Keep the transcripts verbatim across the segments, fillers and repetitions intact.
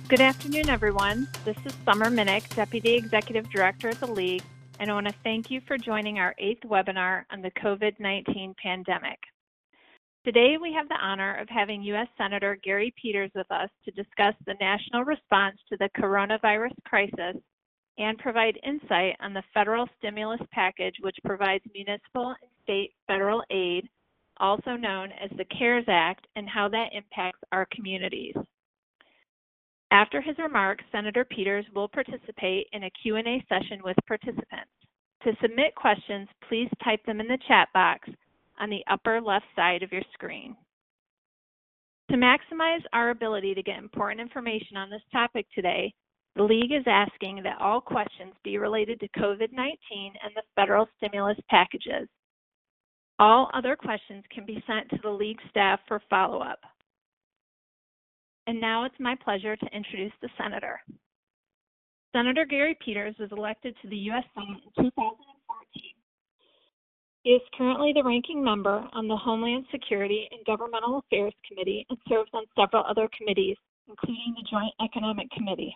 Good afternoon, everyone. This is Summer Minnick, Deputy Executive Director at the League, and I want to thank you for joining our eighth webinar on the COVID nineteen pandemic. Today, we have the honor of having U S Senator Gary Peters with us to discuss the national response to the coronavirus crisis and provide insight on the federal stimulus package, which provides municipal and state federal aid, also known as the CARES Act, and how that impacts our communities. After his remarks, Senator Peters will participate in a Q and A session with participants. To submit questions, please type them in the chat box on the upper left side of your screen. To maximize our ability to get important information on this topic today, the League is asking that all questions be related to COVID nineteen and the federal stimulus packages. All other questions can be sent to the League staff for follow-up. And now it's my pleasure to introduce the Senator. Senator Gary Peters was elected to the U S Senate in two thousand fourteen. He is currently the ranking member on the Homeland Security and Governmental Affairs Committee and serves on several other committees, including the Joint Economic Committee.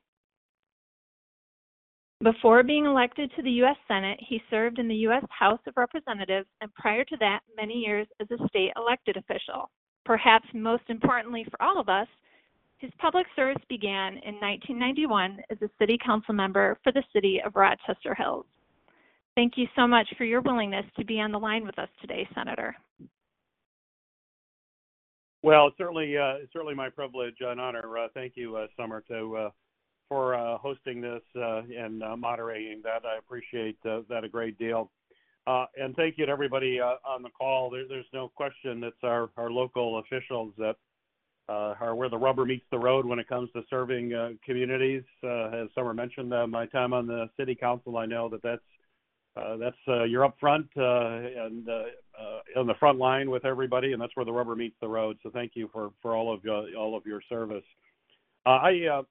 Before being elected to the U S Senate, he served in the U S House of Representatives, and prior to that, many years as a state elected official. Perhaps most importantly for all of us, his public service began in nineteen ninety-one as a city council member for the city of Rochester Hills. Thank you so much for your willingness to be on the line with us today, Senator. Well, it's certainly, uh, it's certainly my privilege and honor. Uh, thank you, uh, Summer, to, uh, for uh, hosting this uh, and uh, moderating that. I appreciate uh, that a great deal. Uh, and thank you to everybody uh, on the call. There, there's no question it's our, our local officials that Uh, are where the rubber meets the road when it comes to serving uh, communities. Uh, as Summer mentioned, uh, my time on the city council, I know that that's uh, that's uh, you're up front uh, and uh, uh, on the front line with everybody, and that's where the rubber meets the road. So thank you for for all of uh, all of your service. Uh, I uh,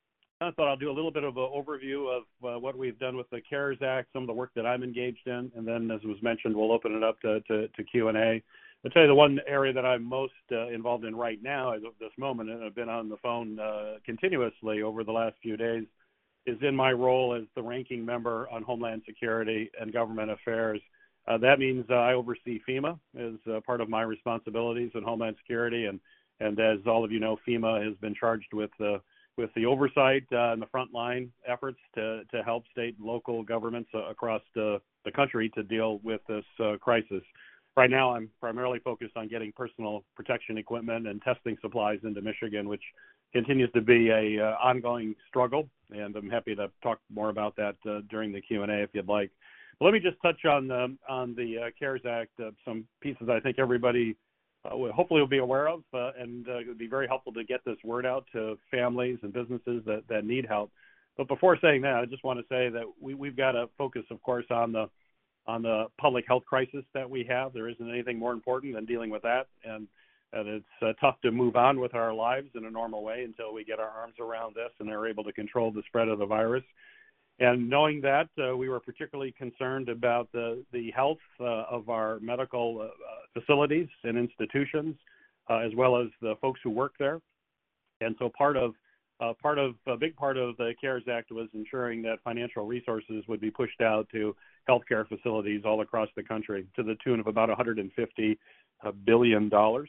I thought I'll do a little bit of an overview of uh, what we've done with the CARES Act, some of the work that I'm engaged in, and then, as was mentioned, we'll open it up to to, to Q and A. I'll tell you the one area that I'm most uh, involved in right now as of this moment, and I've been on the phone uh, continuously over the last few days, is in my role as the ranking member on Homeland Security and Government Affairs. Uh, that means uh, I oversee FEMA as uh, part of my responsibilities in Homeland Security, and, and as all of you know, FEMA has been charged with uh, with the oversight uh, and the frontline efforts to, to help state and local governments uh, across the, the country to deal with this uh, crisis. Right now, I'm primarily focused on getting personal protection equipment and testing supplies into Michigan, which continues to be a uh, ongoing struggle, and I'm happy to talk more about that uh, during the Q and A if you'd like. But let me just touch on the, on the uh, CARES Act, uh, some pieces I think everybody uh, will, hopefully will be aware of, uh, and uh, it would be very helpful to get this word out to families and businesses that, that need help. But before saying that, I just want to say that we, we've got to focus, of course, on the on the public health crisis that we have. There isn't anything more important than dealing with that, and, and it's uh, tough to move on with our lives in a normal way until we get our arms around this and are able to control the spread of the virus. And knowing that, uh, we were particularly concerned about the, the health uh, of our medical uh, facilities and institutions, uh, as well as the folks who work there. And so part of Uh, part of a big part of the CARES Act was ensuring that financial resources would be pushed out to healthcare facilities all across the country to the tune of about one hundred fifty billion dollars.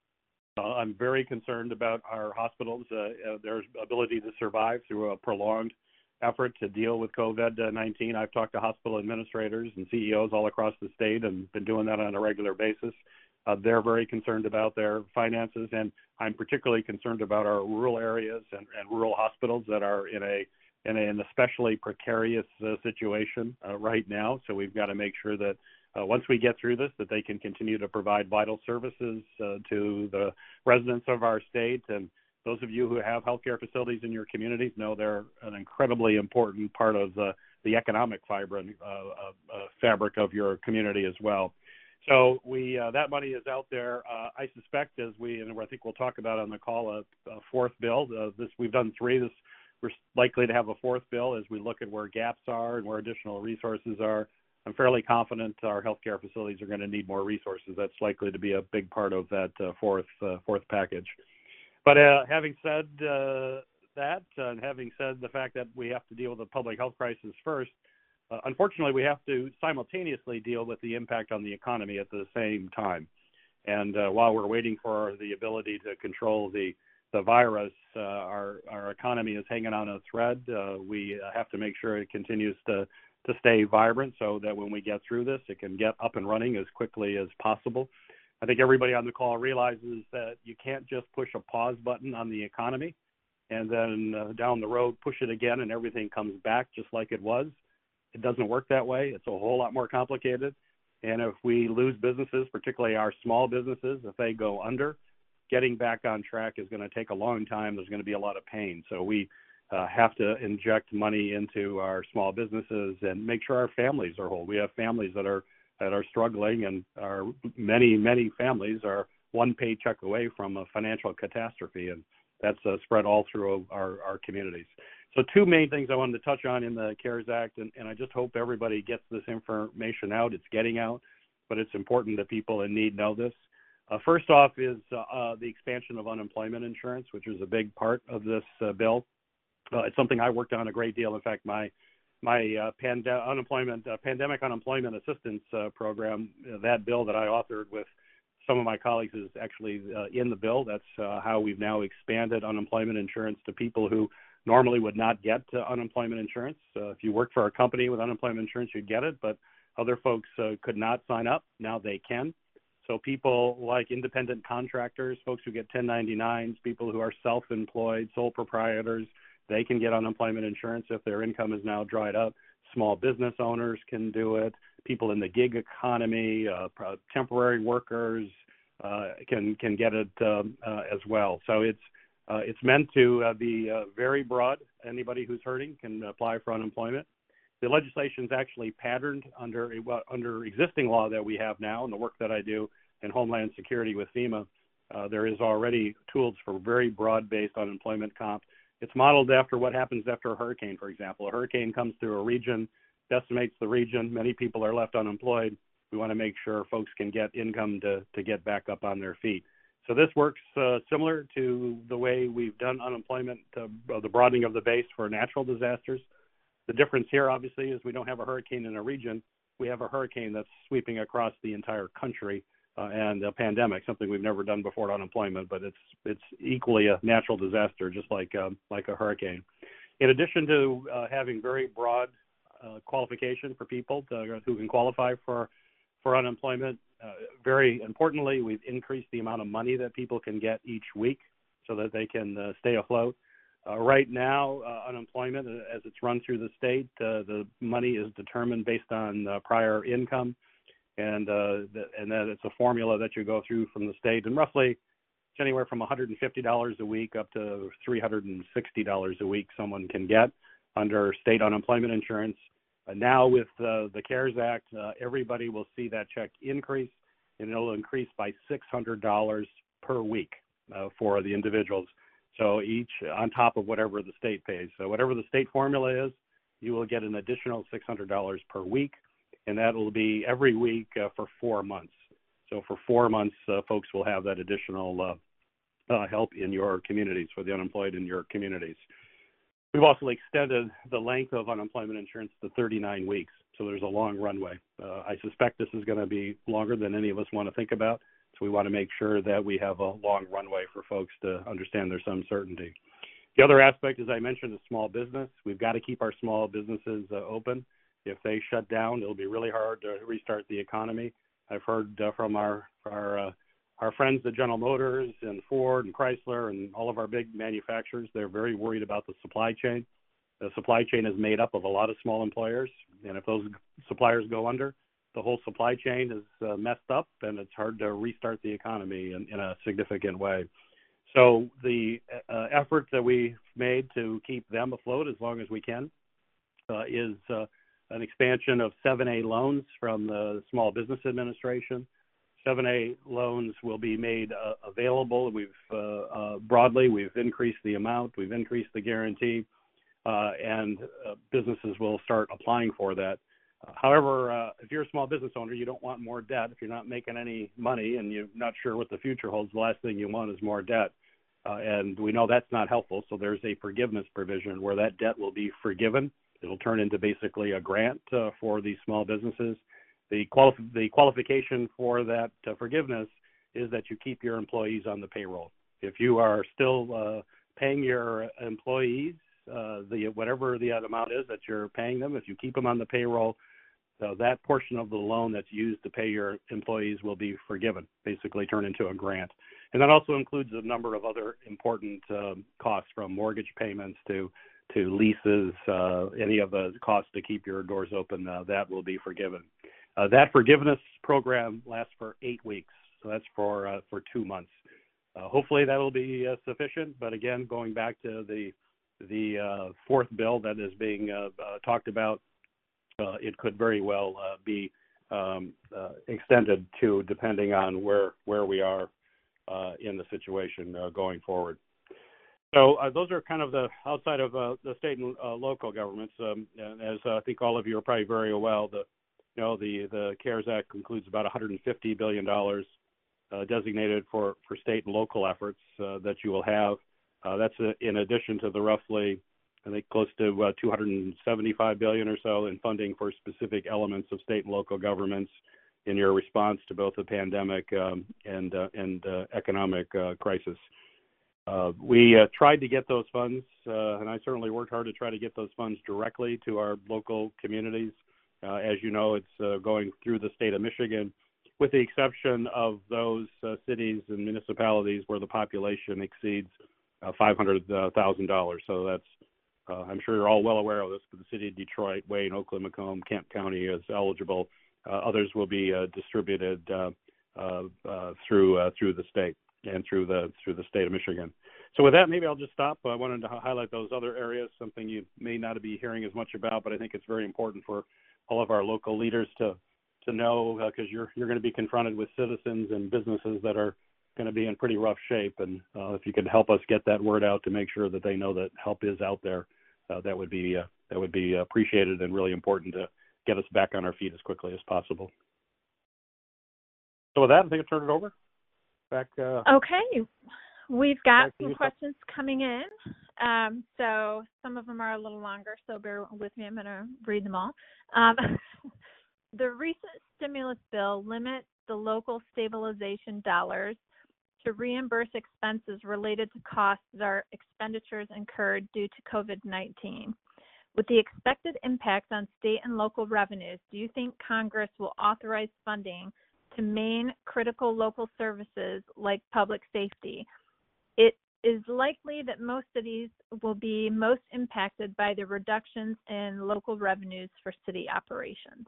Uh, I'm very concerned about our hospitals, uh, uh, their ability to survive through a prolonged effort to deal with COVID nineteen. I've talked to hospital administrators and C E Os all across the state and been doing that on a regular basis. Uh, they're very concerned about their finances, and I'm particularly concerned about our rural areas and, and rural hospitals that are in a in a, an especially precarious uh, situation uh, right now. So we've got to make sure that uh, once we get through this, that they can continue to provide vital services uh, to the residents of our state. And those of you who have healthcare facilities in your communities know they're an incredibly important part of the, the economic vibrant uh, uh, uh, fabric of your community as well. So we uh, that money is out there. Uh, I suspect, as we and I think we'll talk about on the call, a, a fourth bill. Uh, this we've done three. This we're likely to have a fourth bill as we look at where gaps are and where additional resources are. I'm fairly confident our healthcare facilities are going to need more resources. That's likely to be a big part of that uh, fourth uh, fourth package. But uh, having said uh, that, uh, and having said the fact that we have to deal with the public health crisis first, uh, unfortunately, we have to simultaneously deal with the impact on the economy at the same time. And uh, while we're waiting for the ability to control the the virus, uh, our our economy is hanging on a thread. Uh, we have to make sure it continues to to stay vibrant, so that when we get through this, it can get up and running as quickly as possible. I think everybody on the call realizes that you can't just push a pause button on the economy and then uh, down the road push it again and everything comes back just like it was. It doesn't work that way. It's a whole lot more complicated. And if we lose businesses, particularly our small businesses, if they go under, getting back on track is going to take a long time. There's going to be a lot of pain. So we uh, have to inject money into our small businesses and make sure our families are whole. We have families that are that are struggling, and our many, many families are one paycheck away from a financial catastrophe, and that's uh, spread all through our, our communities. So two main things I wanted to touch on in the CARES Act, and, and I just hope everybody gets this information out. It's getting out, but it's important that people in need know this. Uh, first off is uh, uh, the expansion of unemployment insurance, which is a big part of this uh, bill. Uh, it's something I worked on a great deal. In fact, my my uh, pande- unemployment uh, pandemic unemployment assistance uh, program, uh, that bill that I authored with some of my colleagues is actually uh, in the bill. That's uh, how we've now expanded unemployment insurance to people who normally would not get uh, unemployment insurance. Uh, if you work for a company with unemployment insurance, you'd get it, but other folks uh, could not sign up. Now they can. So people like independent contractors, folks who get ten ninety-nines, people who are self-employed, sole proprietors, they can get unemployment insurance if their income is now dried up. Small business owners can do it. People in the gig economy, uh, temporary workers uh, can can get it um, uh, as well. So it's uh, it's meant to uh, be uh, very broad. Anybody who's hurting can apply for unemployment. The legislation is actually patterned under well, under existing law that we have now, and the work that I do in Homeland Security with FEMA. Uh, there is already tools for very broad-based unemployment comp. It's modeled after what happens after a hurricane, for example. A hurricane comes through a region, decimates the region. Many people are left unemployed. We want to make sure folks can get income to, to get back up on their feet. So this works uh, similar to the way we've done unemployment, uh, the broadening of the base for natural disasters. The difference here, obviously, is we don't have a hurricane in a region. We have a hurricane that's sweeping across the entire country uh, and a pandemic, something we've never done before at unemployment, but it's it's equally a natural disaster, just like um, like a hurricane. In addition to uh, having very broad uh, qualification for people to, who can qualify for for unemployment, uh, very importantly, we've increased the amount of money that people can get each week so that they can uh, stay afloat. Uh, right now, uh, unemployment, uh, as it's run through the state, uh, the money is determined based on uh, prior income, and uh, th- and that it's a formula that you go through from the state, and roughly it's anywhere from one hundred fifty dollars a week up to three hundred sixty dollars a week someone can get under state unemployment insurance. Uh, now with uh, the CARES Act, uh, everybody will see that check increase, and it'll increase by six hundred dollars per week uh, for the individuals. So each on top of whatever the state pays. So whatever the state formula is, you will get an additional six hundred dollars per week, and that will be every week uh, for four months. So for four months, uh, folks will have that additional uh, uh, help in your communities, for the unemployed in your communities. We've also extended the length of unemployment insurance to thirty-nine weeks, so there's a long runway. Uh, I suspect this is going to be longer than any of us want to think about. So we want to make sure that we have a long runway for folks to understand there's some certainty. The other aspect, as I mentioned, is small business. We've got to keep our small businesses uh, open. If they shut down, it'll be really hard to restart the economy. I've heard uh, from our our, uh, our friends at General Motors and Ford and Chrysler and all of our big manufacturers. They're very worried about the supply chain. The supply chain is made up of a lot of small employers, and if those suppliers go under, the whole supply chain is uh, messed up, and it's hard to restart the economy in, in a significant way. So the uh, effort that we've made to keep them afloat as long as we can uh, is uh, an expansion of seven A loans from the Small Business Administration. seven A loans will be made uh, available. We've uh, uh, broadly, we've increased the amount, we've increased the guarantee, uh, and uh, businesses will start applying for that. However, uh, if you're a small business owner, you don't want more debt. If you're not making any money and you're not sure what the future holds, the last thing you want is more debt. Uh, and we know that's not helpful, so there's a forgiveness provision where that debt will be forgiven. It'll turn into basically a grant uh, for these small businesses. The, quali- the qualification for that uh, forgiveness is that you keep your employees on the payroll. If you are still uh, paying your employees uh, the whatever the amount is that you're paying them, if you keep them on the payroll, so that portion of the loan that's used to pay your employees will be forgiven, basically turn into a grant. And that also includes a number of other important um, costs, from mortgage payments to to leases, uh, any of the costs to keep your doors open, uh, that will be forgiven. Uh, that forgiveness program lasts for eight weeks, so that's for uh, for two months. Uh, hopefully that will be uh, sufficient, but again, going back to the the uh, fourth bill that is being uh, uh, talked about, uh, it could very well uh, be um, uh, extended to, depending on where where we are uh, in the situation uh, going forward. So uh, those are kind of the outside of uh, the state and uh, local governments. Um, and as uh, I think all of you are probably very well, the you know the the CARES Act includes about one hundred fifty billion dollars uh, designated for, for state and local efforts uh, that you will have. Uh, that's uh, in addition to the roughly, I think, close to uh, two hundred seventy-five billion dollars or so in funding for specific elements of state and local governments in your response to both the pandemic um, and uh, and uh, economic uh, crisis. Uh, we uh, tried to get those funds, uh, and I certainly worked hard to try to get those funds directly to our local communities. Uh, as you know, it's uh, going through the state of Michigan, with the exception of those uh, cities and municipalities where the population exceeds uh, five hundred thousand dollars. So that's, uh, I'm sure you're all well aware of this, but the city of Detroit, Wayne, Oakland, Macomb, Kent County is eligible. Uh, others will be uh, distributed uh, uh, uh, through uh, through the state and through the through the state of Michigan. So with that, maybe I'll just stop. I wanted to highlight those other areas, something you may not be hearing as much about, but I think it's very important for all of our local leaders to to know, because uh, you're you're going to be confronted with citizens and businesses that are going to be in pretty rough shape, and uh, if you could help us get that word out to make sure that they know that help is out there, uh, that would be uh, that would be appreciated and really important to get us back on our feet as quickly as possible. So with that, I think I'll turn it over. Back. Uh, okay. We've got some you, questions coming in. Um, so some of them are a little longer, so bear with me. I'm going to read them all. Um, the recent stimulus bill limits the local stabilization dollars to reimburse expenses related to costs that are expenditures incurred due to COVID nineteen. With the expected impact on state and local revenues, do you think Congress will authorize funding to main critical local services like public safety? It is likely that most cities will be most impacted by the reductions in local revenues for city operations.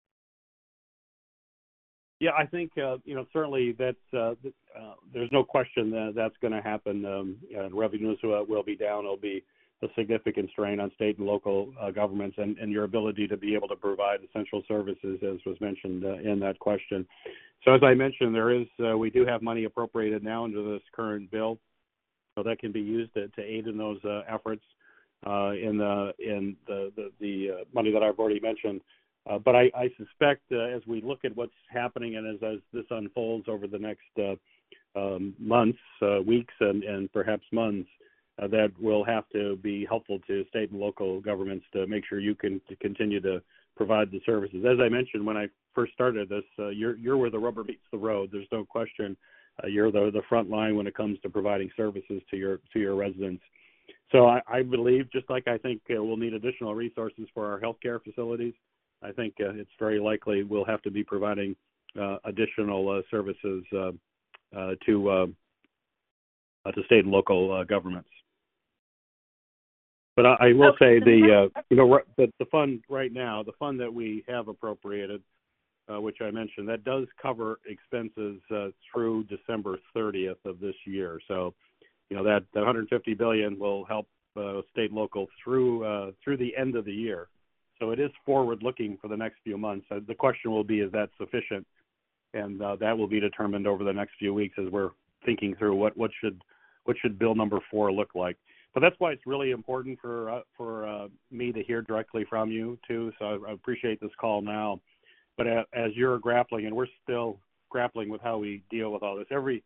Yeah, I think uh, you know certainly that's uh, uh, there's no question that that's going to happen. Um, uh, revenues uh, will be down. It'll be a significant strain on state and local uh, governments and, and your ability to be able to provide essential services, as was mentioned uh, in that question. So as I mentioned, there is uh, we do have money appropriated now under this current bill, so that can be used to, to aid in those uh, efforts uh, in the in the the, the uh, money that I've already mentioned. Uh, but I, I suspect uh, as we look at what's happening and as, as this unfolds over the next uh, um, months, uh, weeks, and, and perhaps months, uh, that will have to be helpful to state and local governments to make sure you can to continue to provide the services. As I mentioned when I first started this, uh, you're, you're where the rubber meets the road. There's no question. Uh, you're the, the front line when it comes to providing services to your to your residents. So I, I believe, just like I think uh, we'll need additional resources for our healthcare facilities, I think uh, it's very likely we'll have to be providing uh, additional uh, services uh, uh, to uh, uh, to state and local uh, governments. But I, I will okay, say the uh, you know the, the fund right now, the fund that we have appropriated, uh, which I mentioned, that does cover expenses uh, through December thirtieth of this year. So, you know that, that one hundred fifty billion dollars will help uh, state and local through uh, through the end of the year. So it is forward-looking for the next few months. Uh, the question will be, is that sufficient? And uh, that will be determined over the next few weeks as we're thinking through what, what should what should bill number four look like. But that's why it's really important for uh, for uh, me to hear directly from you too. So I, I appreciate this call now. But a, as you're grappling, and we're still grappling with how we deal with all this, every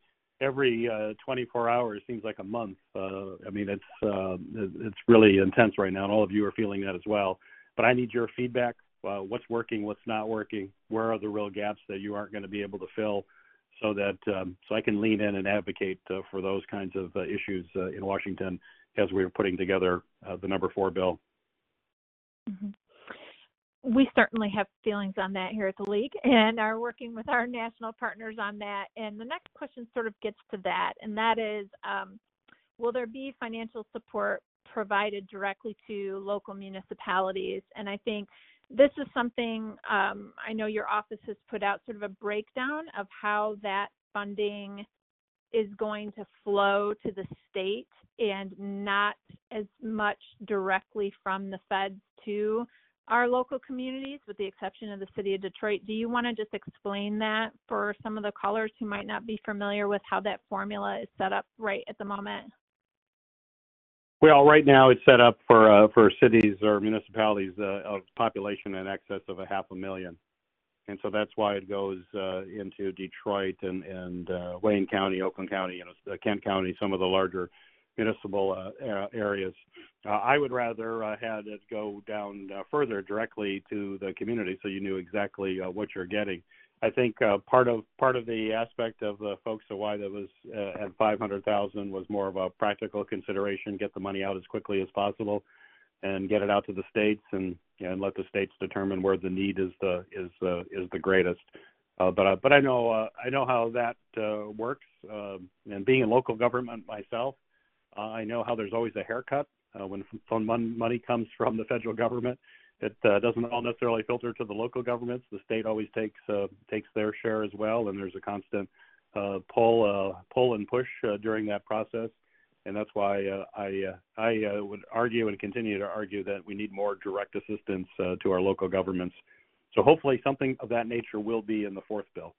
every uh, twenty-four hours seems like a month. Uh, I mean, it's uh, it's really intense right now, and all of you are feeling that as well. But I need your feedback. Uh, what's working? What's not working? Where are the real gaps that you aren't going to be able to fill? So that um, so I can lean in and advocate uh, for those kinds of uh, issues uh, in Washington as we are putting together uh, the number four bill. Mm-hmm. We certainly have feelings on that here at the League and are working with our national partners on that. And the next question sort of gets to that, and that is, um, will there be financial support provided directly to local municipalities? And I think this is something um, I know your office has put out sort of a breakdown of how that funding is going to flow to the state and not as much directly from the feds to our local communities, with the exception of the city of Detroit. Do you want to just explain that for some of the callers who might not be familiar with how that formula is set up right at the moment? Well, right now it's set up for uh, for cities or municipalities uh, of population in excess of a half a million, and so that's why it goes uh, into Detroit and and uh, Wayne County, Oakland County, you know, Kent County, some of the larger municipal uh, areas. Uh, I would rather uh, had it go down uh, further directly to the community, so you knew exactly uh, what you're getting. I think uh, part of part of the aspect of the folks of why that was uh, at five hundred thousand was more of a practical consideration: get the money out as quickly as possible, and get it out to the states, and and let the states determine where the need is the is uh, is the greatest. Uh, but uh, but I know uh, I know how that uh, works, uh, and being in local government myself, uh, I know how there's always a haircut uh, when fund money comes from the federal government. It uh, doesn't all necessarily filter to the local governments. The state always takes uh, takes their share as well, and there's a constant uh, pull uh, pull and push uh, during that process. And that's why uh, I uh, I uh, would argue and continue to argue that we need more direct assistance uh, to our local governments. So hopefully something of that nature will be in the fourth bill.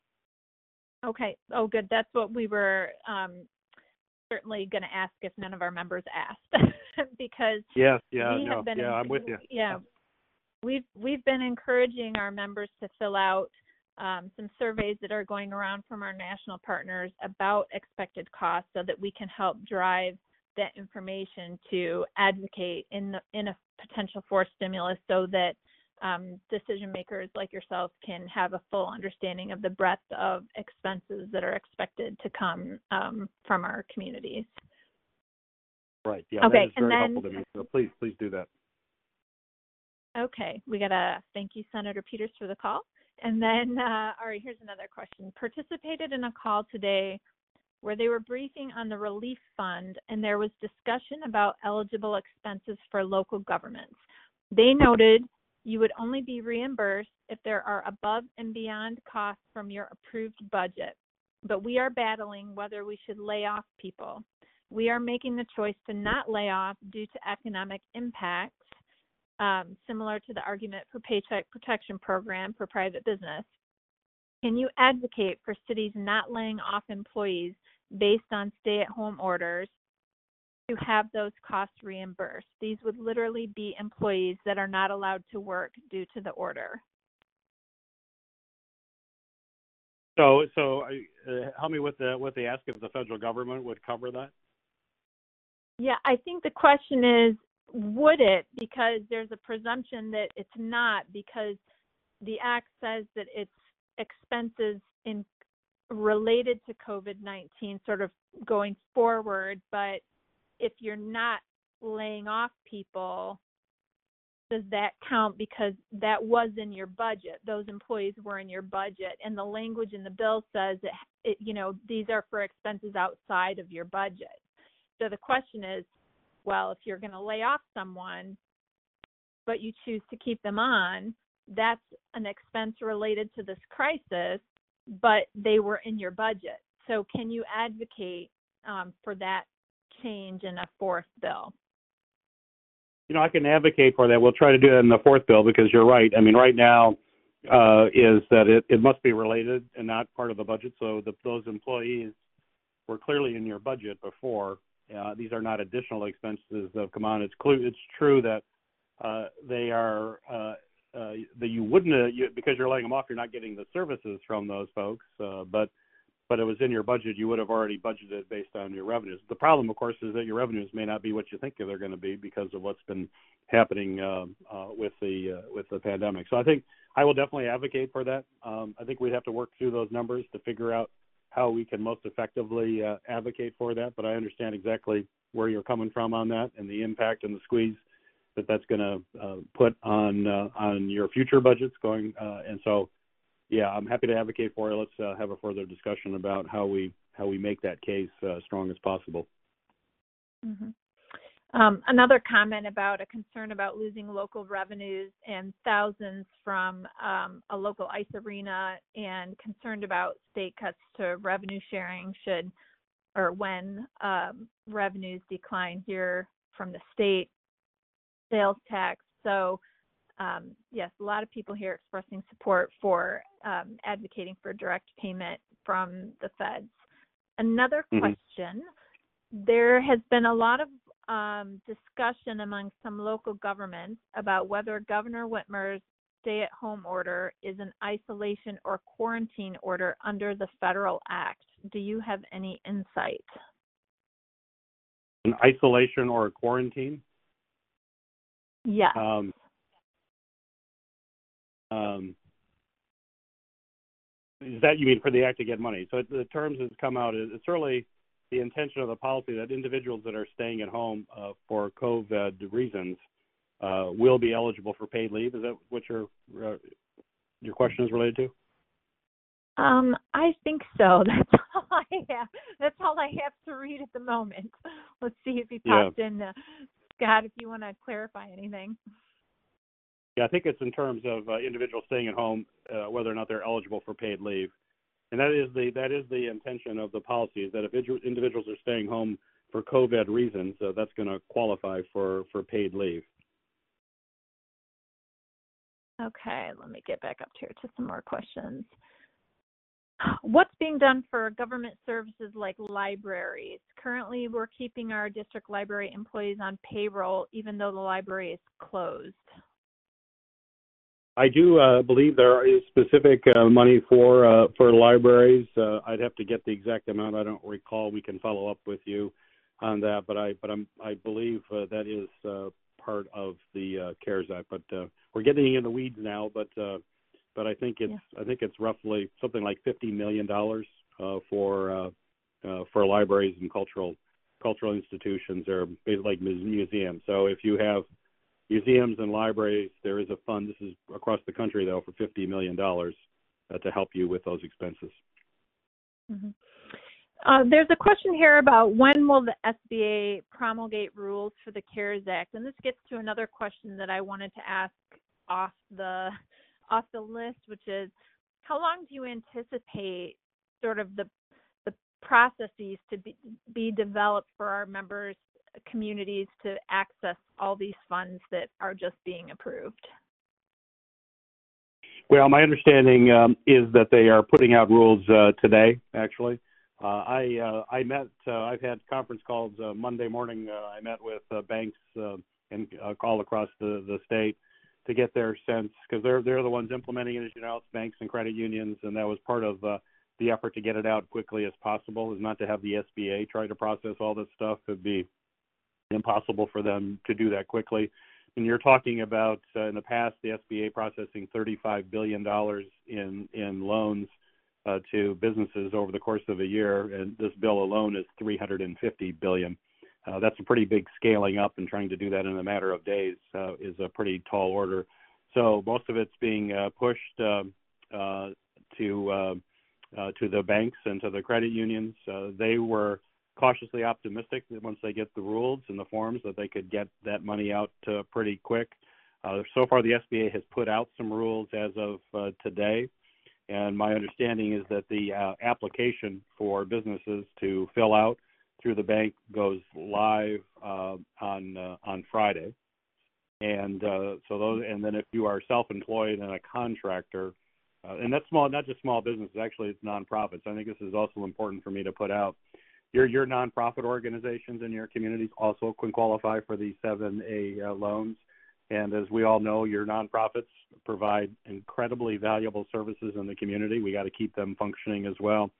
Okay. Oh, good. That's what we were um, certainly going to ask if none of our members asked, because yes, yeah, we no, have been yeah, in, I'm with you. Yeah, we've we've been encouraging our members to fill out um, some surveys that are going around from our national partners about expected costs, so that we can help drive that information to advocate in the in a potential for stimulus, so that um, decision makers like yourself can have a full understanding of the breadth of expenses that are expected to come um, from our communities. Right. Yeah. Okay. That is very and then, helpful to me. So please, please do that. Okay. We got to thank you, Senator Peters, for the call. And then, uh, all right, here's another question. Participated in a call today where they were briefing on the relief fund, and there was discussion about eligible expenses for local governments. They noted you would only be reimbursed if there are above and beyond costs from your approved budget. But we are battling whether we should lay off people. We are making the choice to not lay off due to economic impacts, um, similar to the argument for Paycheck Protection Program for private business. Can you advocate for cities not laying off employees based on stay-at-home orders to have those costs reimbursed? These would literally be employees that are not allowed to work due to the order. So, so uh, help me with the with the ask if the federal government would cover that. Yeah, I think the question is, would it? Because there's a presumption that it's not, because the act says that it's expenses in related to COVID nineteen sort of going forward, but if you're not laying off people, does that count? Because that was in your budget. Those employees were in your budget, and the language in the bill says that it, you know, these are for expenses outside of your budget. So the question is, well, if you're going to lay off someone, but you choose to keep them on, that's an expense related to this crisis, but they were in your budget. So can you advocate um, for that change in a fourth bill? You know, I can advocate for that. We'll try to do it in the fourth bill, because you're right. I mean, right now uh, is that it, it must be related and not part of the budget. So the, those employees were clearly in your budget before. Uh, these are not additional expenses that have come on. It's, clu- it's true that uh, they are uh, uh, that you wouldn't uh, you, because you're laying them off. You're not getting the services from those folks, uh, but but it was in your budget, you would have already budgeted based on your revenues. The problem, of course, is that your revenues may not be what you think they're going to be because of what's been happening uh, uh, with the uh, with the pandemic. So I think I will definitely advocate for that. Um, I think we'd have to work through those numbers to figure out how we can most effectively uh, advocate for that. But I understand exactly where you're coming from on that and the impact and the squeeze that that's going to uh, put on uh, on your future budgets going. Uh, and so, yeah, I'm happy to advocate for it. Let's uh, have a further discussion about how we how we make that case uh, strong as possible. Mm-hmm. Um, another comment about a concern about losing local revenues and thousands from um, a local ice arena, and concerned about state cuts to revenue sharing should or when um, revenues decline here from the state sales tax. So um, yes, a lot of people here expressing support for um, advocating for direct payment from the feds. Another Mm-hmm. question, there has been a lot of um, discussion among some local governments about whether Governor Whitmer's stay-at-home order is an isolation or quarantine order under the federal act. Do you have any insight? An isolation or a quarantine? Yes. Um, um, is that you mean for the act to get money? So the terms has come out. It's really the intention of the policy that individuals that are staying at home uh, for COVID reasons uh, will be eligible for paid leave. Is that what your uh, your question is related to? Um, I think so. That's all I have. That's all I have to read at the moment. Let's see if he popped yeah. in. Uh, Scott, if you want to clarify anything. Yeah, I think it's in terms of uh, individuals staying at home, uh, whether or not they're eligible for paid leave. And that is the that is the intention of the policy, is that if individuals are staying home for COVID reasons, uh, that's going to qualify for, for paid leave. Okay, let me get back up here to some more questions. What's being done for government services like libraries? Currently, we're keeping our district library employees on payroll, even though the library is closed. I do uh, believe there is specific uh, money for uh, for libraries. Uh, I'd have to get the exact amount. I don't recall. We can follow up with you on that, but I but I'm, I believe uh, that is uh, part of the uh, CARES Act. But uh, we're getting in the weeds now. But uh, but I think it's yeah. I think it's roughly something like fifty million dollars uh, for uh, uh, for libraries and cultural cultural institutions, or like museums. So if you have museums and libraries, there is a fund. This is across the country, though, for fifty million dollars uh, to help you with those expenses. Mm-hmm. Uh, there's a question here about when will the S B A promulgate rules for the CARES Act, and this gets to another question that I wanted to ask off the off the list, which is how long do you anticipate sort of the the processes to be, be developed for our members communities to access all these funds that are just being approved? Well, my understanding um, is that they are putting out rules uh, today, actually. Uh, I uh, I met, uh, I've had conference calls uh, Monday morning. Uh, I met with uh, banks uh, and uh, all across the, the state to get their sense, because they're, they're the ones implementing it, as you know. It's banks and credit unions, and that was part of uh, the effort to get it out quickly as possible, is not to have the S B A try to process all this stuff. It'd be impossible for them to do that quickly. And you're talking about, uh, in the past, the S B A processing thirty-five billion dollars in, in loans uh, to businesses over the course of a year, and this bill alone is three hundred fifty billion dollars. Uh, that's a pretty big scaling up, and trying to do that in a matter of days uh, is a pretty tall order. So most of it's being uh, pushed uh, uh, to uh, uh, to the banks and to the credit unions. Uh, they were cautiously optimistic that once they get the rules and the forms that they could get that money out uh, pretty quick. Uh, so far, the S B A has put out some rules as of uh, today, and my understanding is that the uh, application for businesses to fill out through the bank goes live uh, on uh, on Friday, and uh, so those. And then if you are self-employed and a contractor, uh, and that's small, not just small businesses. Actually, it's nonprofits. I think this is also important for me to put out. Your your nonprofit organizations in your communities also can qualify for the seven A uh, loans. And as we all know, your nonprofits provide incredibly valuable services in the community. We got to keep them functioning as well.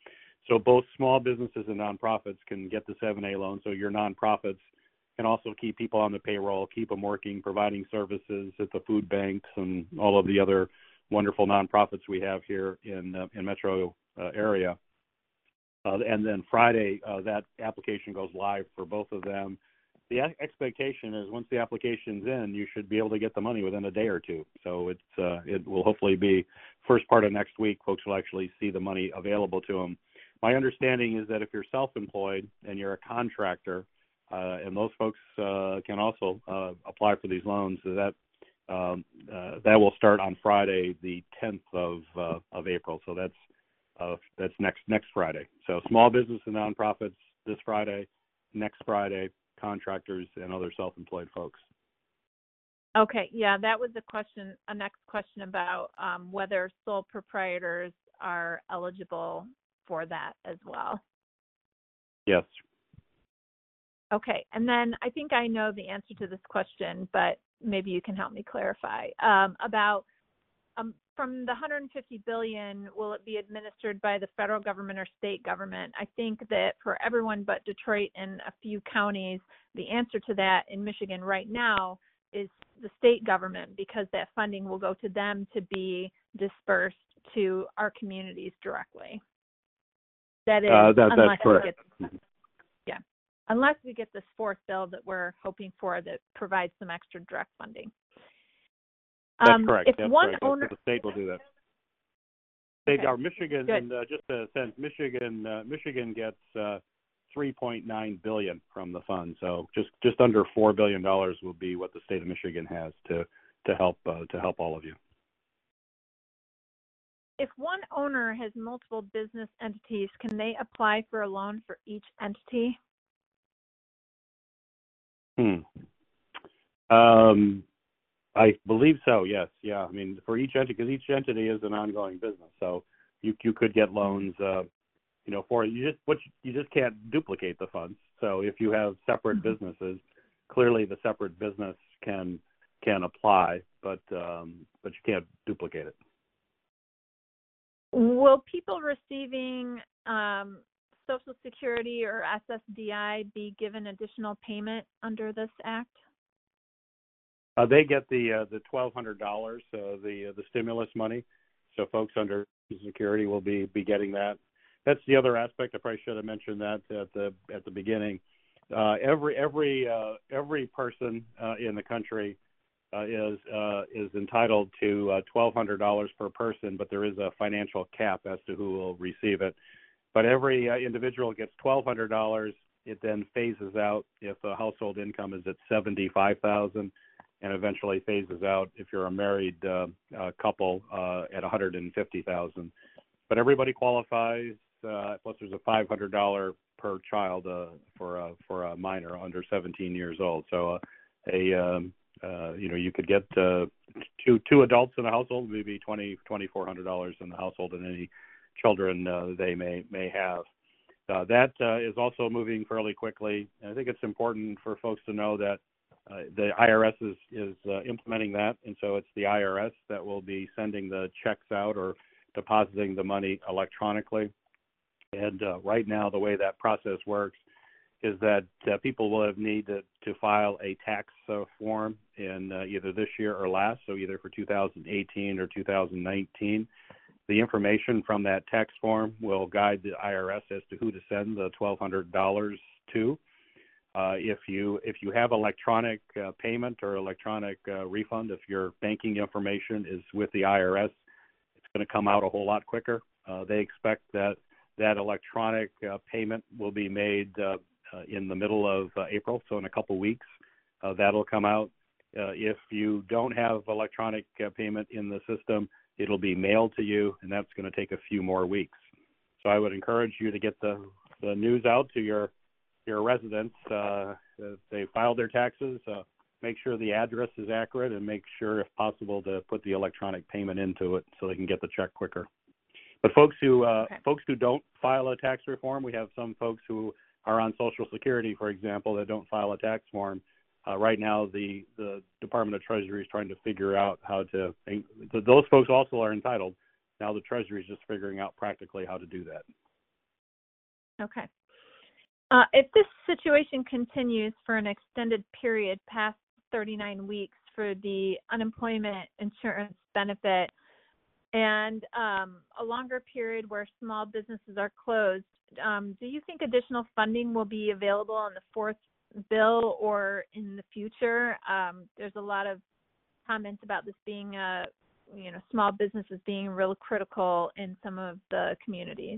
so both small businesses and nonprofits can get the seven A loan. So your nonprofits can also keep people on the payroll, keep them working, providing services at the food banks and all of the other wonderful nonprofits we have here in uh, in metro uh, area. Uh, and then Friday, uh, that application goes live for both of them. The expectation is once the application's in, you should be able to get the money within a day or two. So it's uh, it will hopefully be first part of next week. Folks will actually see the money available to them. My understanding is that if you're self-employed and you're a contractor, uh, and those folks uh, can also uh, apply for these loans, so that um, uh, that will start on Friday, the tenth of uh, of April. So that's uh, that's next next Friday. So small business and nonprofits this Friday, next Friday, contractors and other self-employed folks. Okay, yeah, that was a question, a next question about um, whether sole proprietors are eligible for that as well. Yes. Okay, and then I think I know the answer to this question, but maybe you can help me clarify um, about um, from the one hundred fifty billion dollars, will it be administered by the federal government or state government? I think that for everyone but Detroit and a few counties, the answer to that in Michigan right now is the state government, because that funding will go to them to be dispersed to our communities directly. That is, uh, that, unless that's correct. we get, yeah, unless we get this fourth bill that we're hoping for that provides some extra direct funding. That's um, correct. If That's one correct. owner, the state will do that. State okay. government, Michigan, Good. and uh, just a sense, Michigan, uh, Michigan gets uh, three point nine billion dollars from the fund. So just, just under four billion dollars will be what the state of Michigan has to to help uh, to help all of you. If one owner has multiple business entities, can they apply for a loan for each entity? Hmm. Um, I believe so. Yes. Yeah. I mean, for each entity, because each entity is an ongoing business, so you you could get loans. Uh, you know, for you just what you, you just can't duplicate the funds. So if you have separate businesses, clearly the separate business can can apply, but um, but you can't duplicate it. Will people receiving um, Social Security or S S D I be given additional payment under this act? Uh, they get the uh, the twelve hundred dollars, uh, the uh, the stimulus money. So folks under Social Security will be be getting that. That's the other aspect. I probably should have mentioned that at the at the beginning. Uh, every every uh, every person uh, in the country uh, is uh, is entitled to uh, twelve hundred dollars per person, but there is a financial cap as to who will receive it. But every uh, individual gets twelve hundred dollars. It then phases out if the household income is at seventy-five thousand dollars, and eventually phases out if you're a married uh, uh, couple uh, at one hundred fifty thousand dollars. But everybody qualifies. Uh, plus, there's a five hundred dollars per child uh, for a for a minor under seventeen years old. So, uh, a um, uh, you know, you could get uh, two two adults in a household, maybe twenty twenty four hundred dollars in the household, and any children uh, they may may have. Uh, that uh, is also moving fairly quickly. And I think it's important for folks to know that uh, the I R S is is uh, implementing that, and so it's the I R S that will be sending the checks out or depositing the money electronically. And uh, right now, the way that process works is that uh, people will have need to, to file a tax uh, form in uh, either this year or last, so either for two thousand eighteen or two thousand nineteen. The information from that tax form will guide the I R S as to who to send the twelve hundred dollars to. Uh, if you if you have electronic uh, payment or electronic uh, refund, if your banking information is with the I R S, it's going to come out a whole lot quicker. Uh, they expect that that electronic uh, payment will be made uh, uh, in the middle of uh, April, so in a couple weeks, uh, that'll come out. Uh, if you don't have electronic uh, payment in the system, it'll be mailed to you, and that's going to take a few more weeks. So I would encourage you to get the, the news out to your your residents. Uh, if they filed their taxes, uh, make sure the address is accurate, and make sure, if possible, to put the electronic payment into it so they can get the check quicker. But folks who uh, okay. folks who don't file a tax reform, we have some folks who are on Social Security, for example, that don't file a tax form. Uh, right now, the, the Department of Treasury is trying to figure out how to. Those folks also are entitled. Now the Treasury is just figuring out practically how to do that. Okay. Uh, if this situation continues for an extended period past thirty-nine weeks for the unemployment insurance benefit and um, a longer period where small businesses are closed, um, do you think additional funding will be available on the fourth bill or in the future? Um, there's a lot of comments about this being, uh, you know, small businesses being real critical in some of the communities.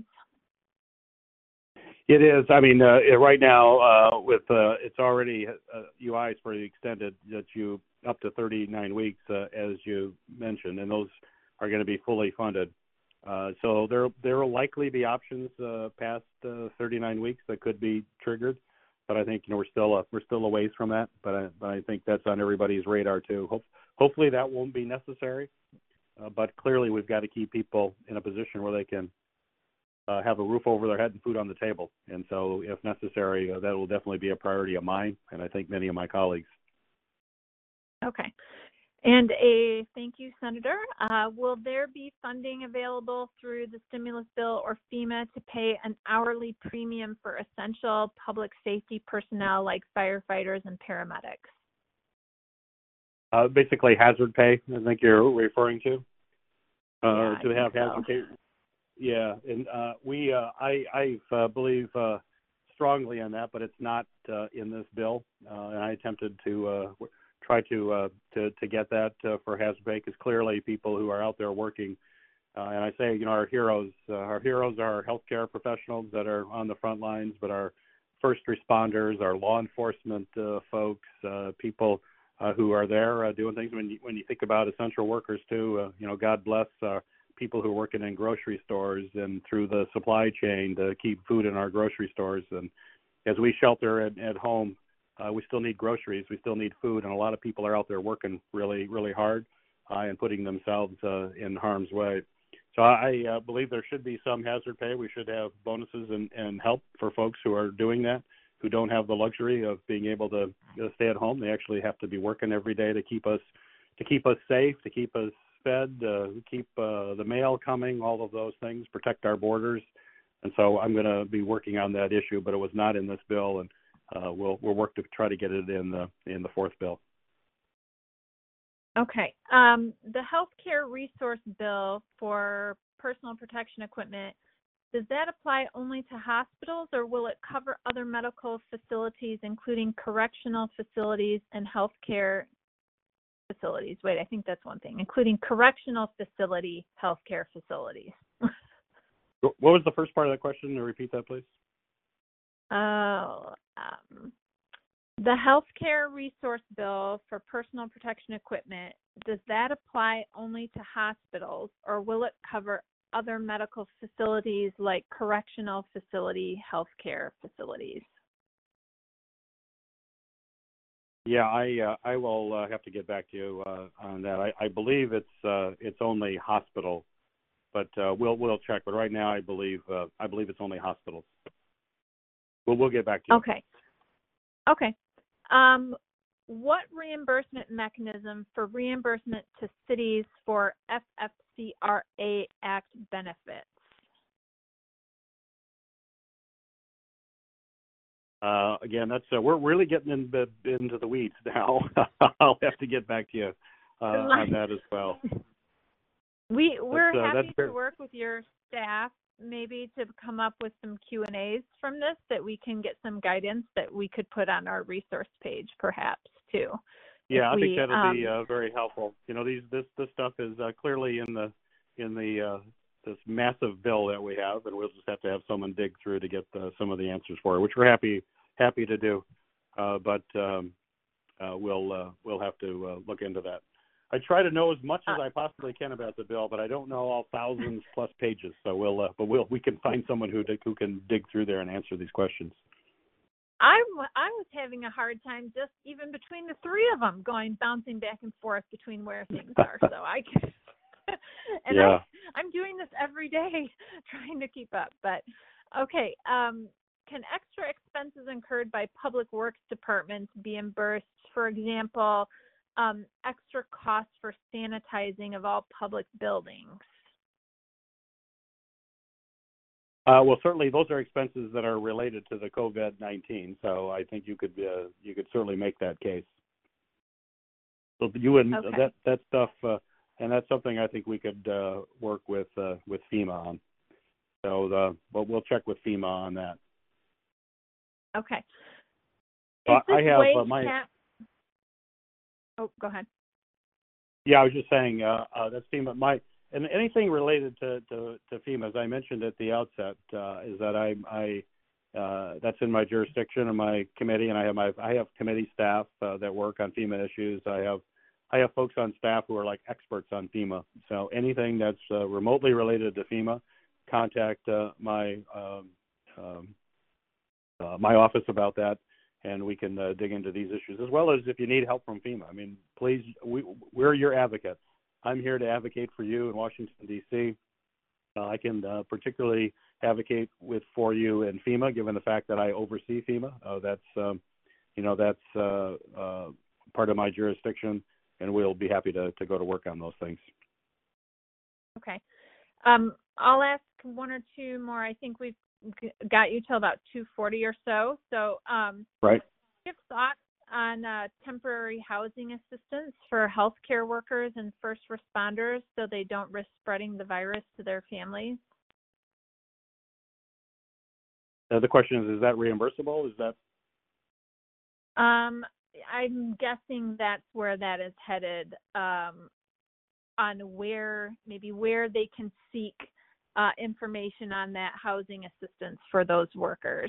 It is. I mean, uh, it- right now, uh, with uh, it's already uh, U Is for the extended that you up to thirty-nine weeks, uh, as you mentioned, and those are going to be fully funded. Uh, so there there will likely be options uh, past uh, thirty-nine weeks that could be triggered, but I think you know we're still uh, we're still a ways from that. But I, but I think that's on everybody's radar too. Hope, hopefully that won't be necessary, uh, but clearly we've got to keep people in a position where they can Uh, have a roof over their head and food on the table. And so if necessary, uh, that will definitely be a priority of mine and I think many of my colleagues. Okay. And a thank you, Senator. Uh, will there be funding available through the stimulus bill or FEMA to pay an hourly premium for essential public safety personnel like firefighters and paramedics? Uh, basically hazard pay, I think you're referring to. Uh, yeah, to have so. hazard pay. Yeah, and uh, we, uh, I, I uh, believe uh, strongly in that, but it's not uh, in this bill. Uh, and I attempted to uh, try to, uh, to to get that uh, for hazard pay because clearly people who are out there working, uh, and I say, you know, our heroes, uh, our heroes are our healthcare professionals that are on the front lines, but our first responders, our law enforcement uh, folks, uh, people uh, who are there uh, doing things. When you, when you think about essential workers too, uh, you know, God bless. Uh, people who are working in grocery stores and through the supply chain to keep food in our grocery stores. And as we shelter at, at home, uh, we still need groceries. We still need food. And a lot of people are out there working really, really hard uh, and putting themselves uh, in harm's way. So I uh, believe there should be some hazard pay. We should have bonuses and, and help for folks who are doing that, who don't have the luxury of being able to uh, stay at home. They actually have to be working every day to keep us to keep us safe, to keep us fed, uh, keep uh, the mail coming, all of those things, protect our borders. And so I'm going to be working on that issue, but it was not in this bill, and uh, we'll we'll work to try to get it in the in the fourth bill. Okay. Um, the healthcare resource bill for personal protection equipment, does that apply only to hospitals, or will it cover other medical facilities, including correctional facilities and healthcare facilities? Wait, I think that's one thing, including correctional facility healthcare facilities. What was the first part of that question? Repeat that, please. Oh, um, the healthcare resource bill for personal protection equipment, does that apply only to hospitals, or will it cover other medical facilities like correctional facility healthcare facilities? Yeah, I uh, I will uh, have to get back to you uh, on that. I, I believe it's uh, it's only hospital, but uh, we'll we'll check. But right now, I believe uh, I believe it's only hospitals. We'll we'll get back to you. Okay. Okay. Um, what reimbursement mechanism for reimbursement to cities for F F C R A Act benefits? Uh, again, that's uh, we're really getting in the, into the weeds now. I'll have to get back to you uh, on that as well. We we're that's, uh, happy that's to work with your staff, maybe to come up with some Q and A's from this that we can get some guidance that we could put on our resource page, perhaps too. Yeah, I we, think that'll um, be uh, very helpful. You know, these this this stuff is uh, clearly in the in the uh, this massive bill that we have, and we'll just have to have someone dig through to get the, some of the answers for it, which we're happy happy to do. Uh, but um, uh, we'll uh, we'll have to uh, look into that. I try to know as much as I possibly can about the bill, but I don't know all thousands plus pages. So we'll uh, but we'll we can find someone who who can dig through there and answer these questions. I, I was having a hard time just even between the three of them going bouncing back and forth between where things are. So I can, and yeah. I, I'm doing this every day trying to keep up. But okay, um, can extra expenses incurred by public works departments be reimbursed? For example, um, extra costs for sanitizing of all public buildings. Uh, well, certainly those are expenses that are related to the COVID nineteen. So I think you could uh, you could certainly make that case. So you would Okay. that that stuff, uh, and that's something I think we could uh, work with uh, with FEMA on. So the, but we'll check with FEMA on that. Okay. Uh, Is this I have wage uh, my. cap? Oh, go ahead. Yeah, I was just saying uh, uh, that's FEMA. My and anything related to, to, to FEMA, as I mentioned at the outset, uh, is that I I uh, that's in my jurisdiction and my committee, and I have my I have committee staff uh, that work on FEMA issues. I have I have folks on staff who are like experts on FEMA. So anything that's uh, remotely related to FEMA, contact uh, my um, um, uh, my office about that, and we can uh, dig into these issues, as well as if you need help from FEMA. I mean, please, we, we're your advocates. I'm here to advocate for you in Washington, D C Uh, I can uh, particularly advocate with for you in FEMA, given the fact that I oversee FEMA. Uh, that's, um, you know, that's uh, uh, part of my jurisdiction, and we'll be happy to, to go to work on those things. Okay. Um, I'll ask one or two more. I think we've got you till about two forty or so. So, um, right. do you have thoughts on uh, temporary housing assistance for healthcare workers and first responders so they don't risk spreading the virus to their families? Uh, the question is, is that reimbursable? Is that? Um, I'm guessing that's where that is headed, um, on where, maybe where they can seek uh, information on that housing assistance for those workers.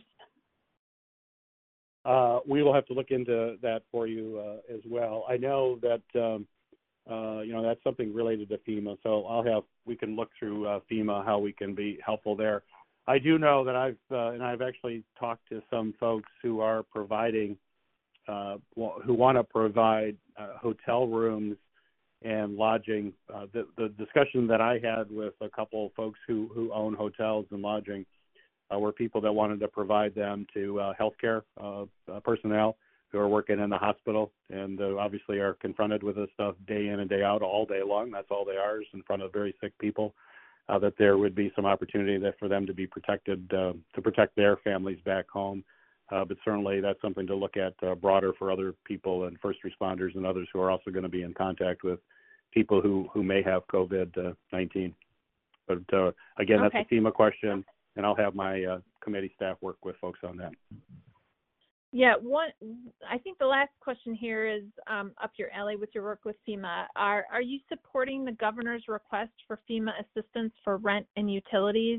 Uh, we will have to look into that for you uh, as well. I know that um, uh, you know that's something related to FEMA, so I'll have we can look through uh, FEMA how we can be helpful there. I do know that I've uh, and I've actually talked to some folks who are providing uh, who want to provide uh, hotel rooms and lodging. Uh, the, the discussion that I had with a couple of folks who who own hotels and lodging. Uh, were people that wanted to provide them to uh, healthcare uh, uh, personnel who are working in the hospital and uh, obviously are confronted with this stuff day in and day out, all day long. That's all they are, is in front of very sick people. Uh, that there would be some opportunity that for them to be protected, uh, to protect their families back home. Uh, but certainly that's something to look at uh, broader for other people and first responders and others who are also going to be in contact with people who, who may have COVID nineteen. But uh, again, Okay. that's a FEMA question. And I'll have my uh, committee staff work with folks on that. Yeah, one. I think the last question here is um, up your alley with your work with FEMA. Are are you supporting the governor's request for FEMA assistance for rent and utilities?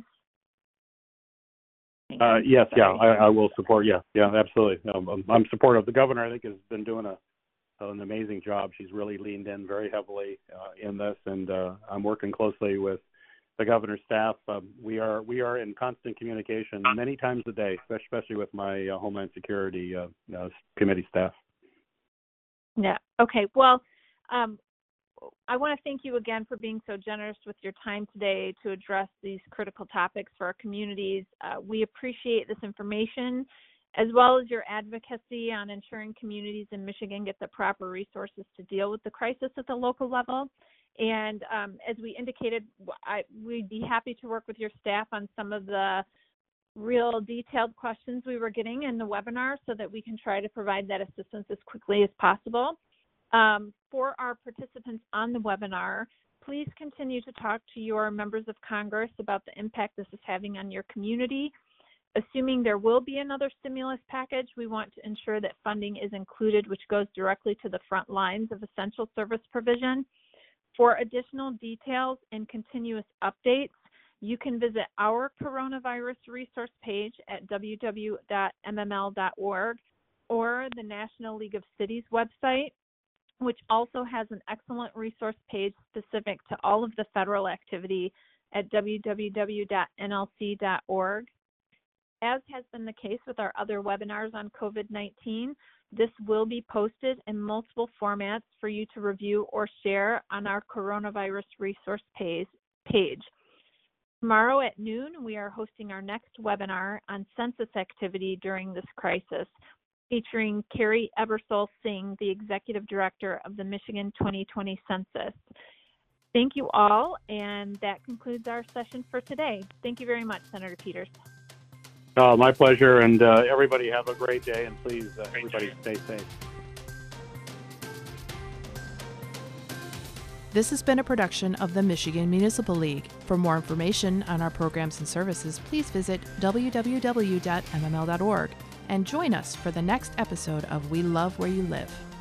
Uh, yes, Sorry. yeah, I, I will support. Yeah, yeah, absolutely. Um, I'm supportive. The governor, I think, has been doing a an amazing job. She's really leaned in very heavily uh, in this, and uh, I'm working closely with the governor's staff. Um, we are we are in constant communication many times a day, especially with my uh, Homeland Security uh, uh, committee staff. Yeah. Okay. Well, um, I want to thank you again for being so generous with your time today to address these critical topics for our communities. Uh, we appreciate this information, as well as your advocacy on ensuring communities in Michigan get the proper resources to deal with the crisis at the local level. And um, as we indicated, I, we'd be happy to work with your staff on some of the real detailed questions we were getting in the webinar so that we can try to provide that assistance as quickly as possible. Um, for our participants on the webinar, please continue to talk to your members of Congress about the impact this is having on your community. Assuming there will be another stimulus package, we want to ensure that funding is included, which goes directly to the front lines of essential service provision. For additional details and continuous updates, you can visit our coronavirus resource page at w w w dot m m l dot org or the National League of Cities website, which also has an excellent resource page specific to all of the federal activity at w w w dot n l c dot org. As has been the case with our other webinars on COVID nineteen, this will be posted in multiple formats for you to review or share on our coronavirus resource page. Tomorrow at noon, we are hosting our next webinar on census activity during this crisis, featuring Carrie Ebersole Singh, the Executive Director of the Michigan twenty twenty Census. Thank you all, and that concludes our session for today. Thank you very much, Senator Peters. Uh, my pleasure, and uh, everybody have a great day, and please, uh, everybody stay safe. This has been a production of the Michigan Municipal League. For more information on our programs and services, please visit w w w dot m m l dot org and join us for the next episode of We Love Where You Live.